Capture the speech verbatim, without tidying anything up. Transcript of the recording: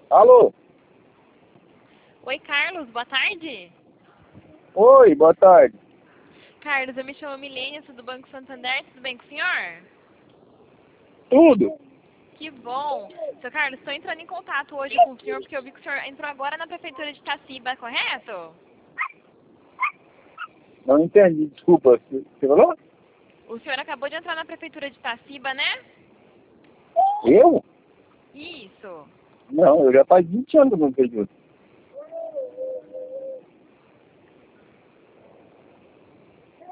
Alô? Oi, Carlos, boa tarde. Oi, boa tarde. Carlos, eu me chamo Milênia, sou do Banco Santander, tudo bem com o senhor? Tudo? Que bom. Seu Carlos, estou entrando em contato hoje com o senhor porque eu vi que o senhor entrou agora na Prefeitura de Itaciba, correto? Não entendi, desculpa. Você você falou? O senhor acabou de entrar na Prefeitura de Itaciba, né? Eu? Isso. Não, eu já faz vinte anos que eu não vejo.